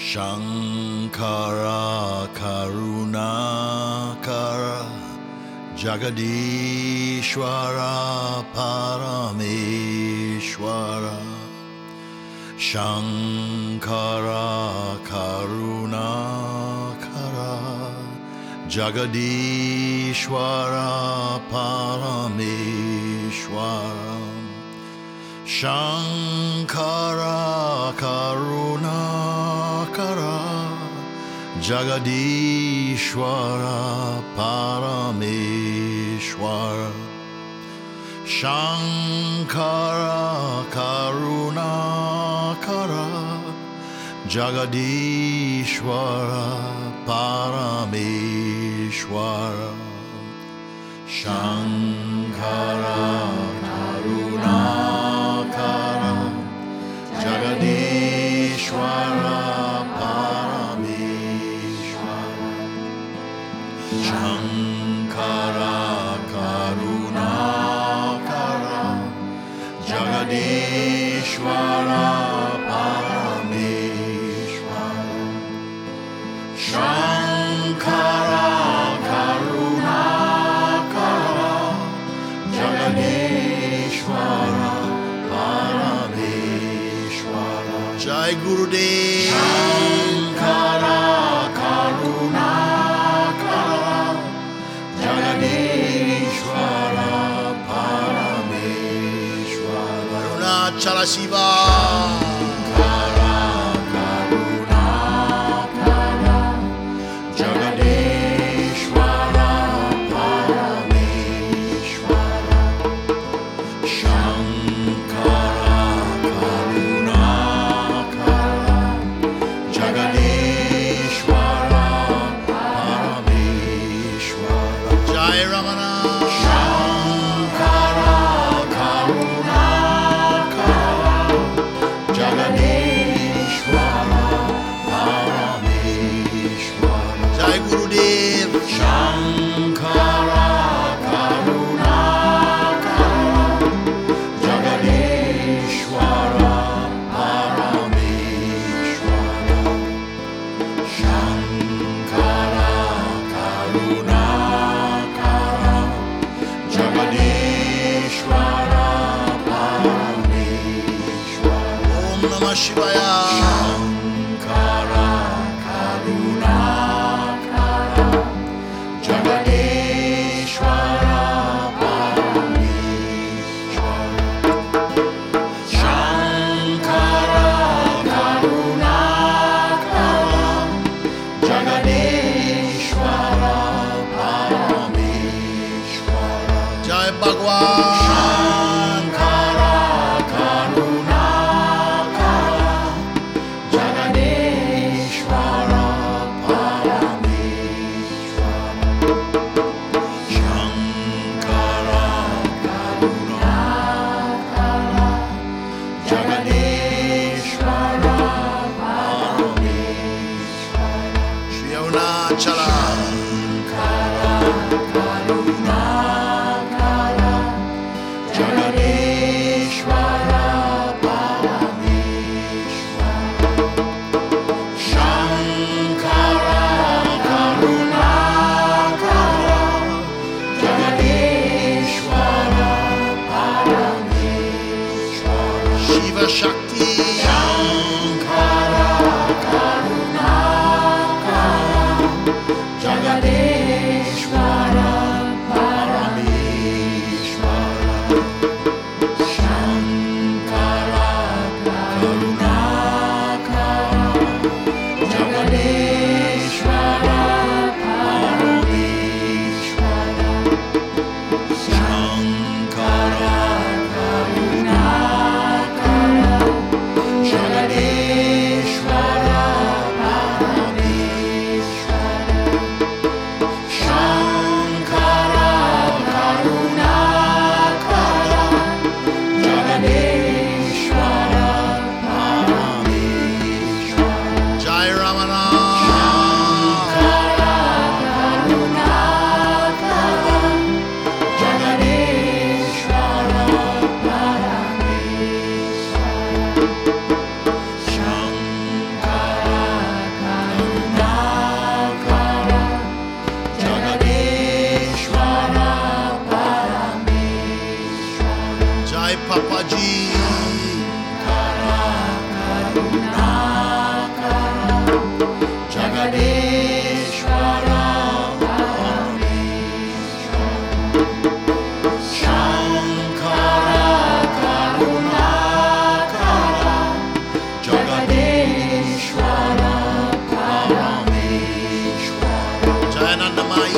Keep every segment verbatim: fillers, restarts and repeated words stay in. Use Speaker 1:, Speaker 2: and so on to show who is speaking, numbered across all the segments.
Speaker 1: Shankara Karunakara Jagadishwara Parameshwara Shankara Karunakara Jagadishwara Parameshwara Shankara Karunakara Jagadishwara Parameshwara Shankara Karunakara Jagadishwara Parameshwara Shankara Karunakara Jagadishwara Parameshwara Shankara Karunakara Jagadishwara Parameshwara Shankara Karunakara Jagadishwara Parameshwara Jai Gurudev Shankara Karunakara Jagadishwara Parameshwara Arunachala Shiva Shankara Karunakara Jagadishwara Parameshwara Shankara Karunakara Jagadishwara Parameshwara Jai Ramana Shankara Karunakara Jagadishwara Parameshwara Jai Gurudev Shankara Karunakara Jagadishwara Parameshwara Shankara Karunakara Jagadishwara Parameshwara Om Namah Shivaya Shankara Karunakara Jagadishwara Parameshwara Shankara Karunakara Jagadishwara Parameshwara Jai Bhagwan Shankara Karunakara Jagadishwara Parameshwara Shankara Karunakara Jagadishwara Parameshwara Shri Arunachala Shankara Karunakara Jagadishwara Parameshwara Shankara Karunakara Jagadishwara Parameshwara Shiva Shakti Shankara Karunakara Jagadishwara Parameshwara Shankara Karunakara Jagadishwara Parameshwara Shankara Karunakara Jagadishwara Parameshwara Shankara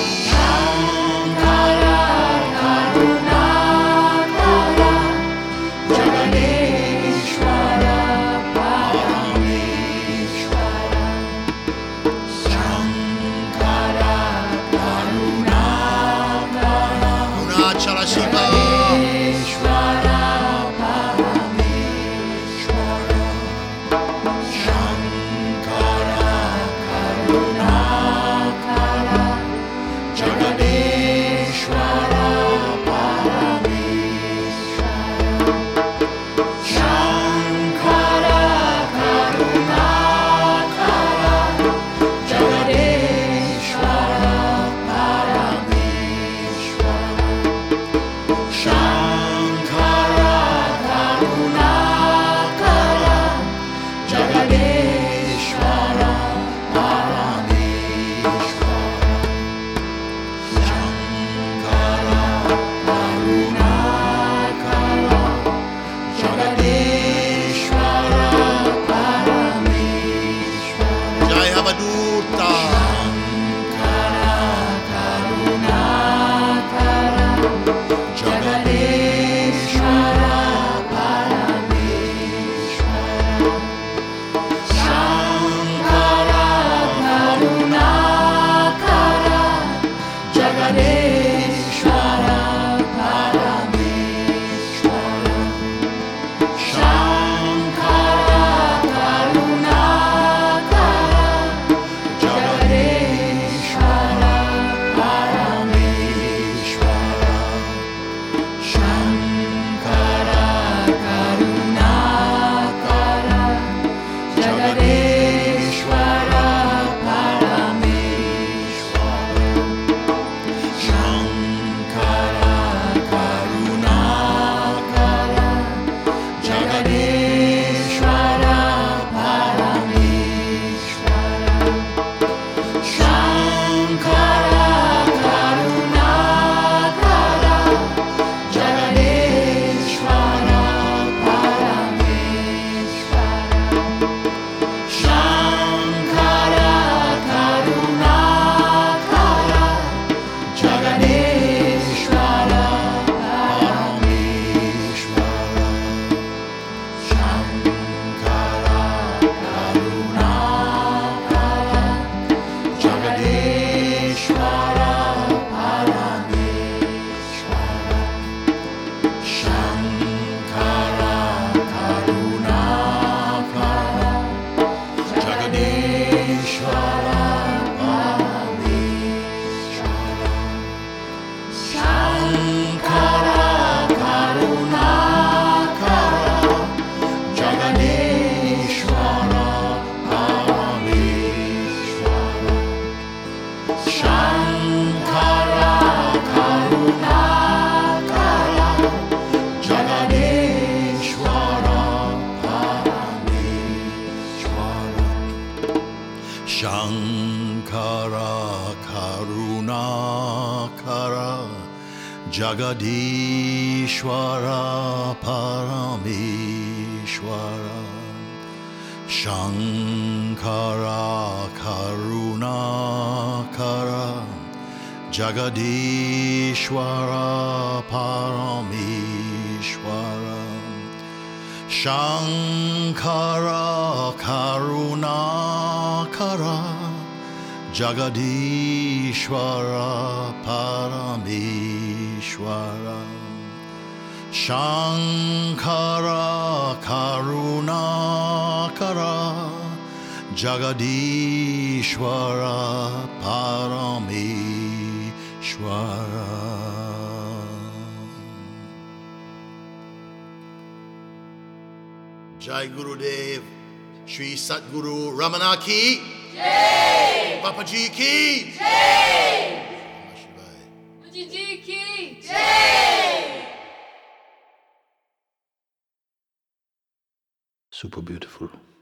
Speaker 1: Shankara Karunakara Jaganeshwara Parameshwara Shankara Karunakara
Speaker 2: Arunachala Shiva.
Speaker 1: Jaganeshwara Parameshwara Shankara Karunakara Jaganeshwara Parameshwara Shankara Karunakara Jaganeshwara Parameshwara Shankara Karunakara Jaganeshwara Parameshwara
Speaker 2: Jai Havaduta.
Speaker 1: Jaganeshwara Parameshwara Shankara Karunakara Jaganeshwara Parameshwara Shankara Karunakara Jaganeshwara Parameshwara Shankara Karunakara Jaganeshwara Parameshwara Shankara Karunakara Jaganeshwara Parameshwara Shankara Karunakara Jaganeshwara Parameshwara Shankara Karunakara Jaganeshwara Parameshwara Shankara Karunakara Jaganeshwara Parameshwara Shankara Karunakara Jaganeshwara Parameshwara Shankara Karunakara Jaganeshwara Parameshwara Shankara Karunakara Jaganeshwara Parameshwara
Speaker 2: Shankara Karunakara Jagadishwara Parameshwara Shankara Karunakara Jagadishwara Parameshwara Shankara Karunakara Jagadishwara Parameshwara Shankara Karunakara Jagadishwara Parameshwara. Jai Gurudev, Shri Satguru Ramana ki Jai, Babaji ki Jai,
Speaker 1: Guruji ki Jai.
Speaker 2: Super beautiful.